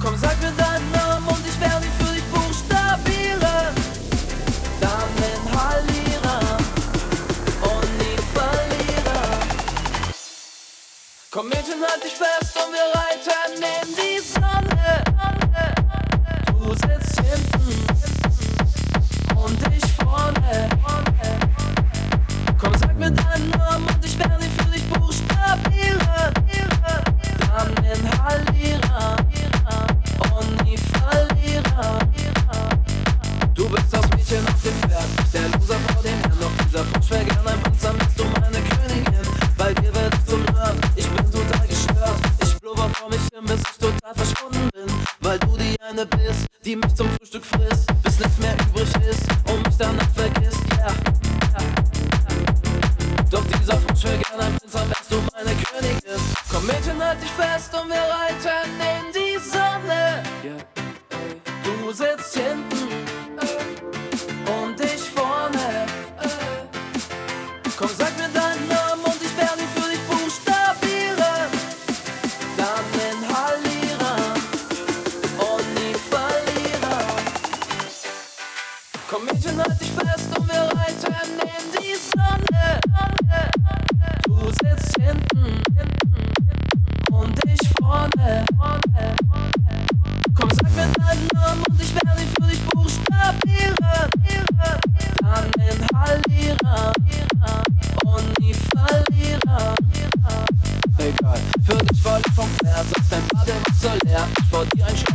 Komm, sag mir deinen Namen und ich werde ihn für dich buchstabieren. Dann inhalieren und nie verlieren. Komm Mädchen, halt dich fest und wir reiten in die Sonne. Du sitzt hinten und ich vorne. Komm, sag mir deinen Namen und ich werde ihn für dich buchstabieren. Dann inhalieren und nie verlieren. Du bist das Mädchen auf dem Pferd, ich der Loser vor den Herren. Doch dieser Frosch wäre gern ein Prinz, dann bist du meine Königin. Bei dir werd ich zum Nerd, ich bin total gestört. Ich blubber vor mich hin, bis ich total verschwunden bin. Weil du die eine bist, die mich zum Frühstück frisst, bis nichts mehr übrig ist und mich danach vergisst, yeah. Doch dieser Frosch wäre gern ein Prinz, dann wärst du meine Königin. Komm Mädchen, halt dich fest und wir reiten in die Sonne. Du sitzt hinten und ich vorne. Komm, sag mir deinen Namen und ich werde ihn für dich buchstabieren. Dann inhalieren und nie verlieren. Komm Mädchen, halt dich fest und wir reiten in die Sonne. Du sitzt hinten und ich vorne. Komm, sag mir deinen Namen und ich werde ihn für dich buchstabieren. Dann inhalieren und nie verlieren. Egal, für dich voll vom Pferd, sonst dein Badewasser leer. Ich vor dir ein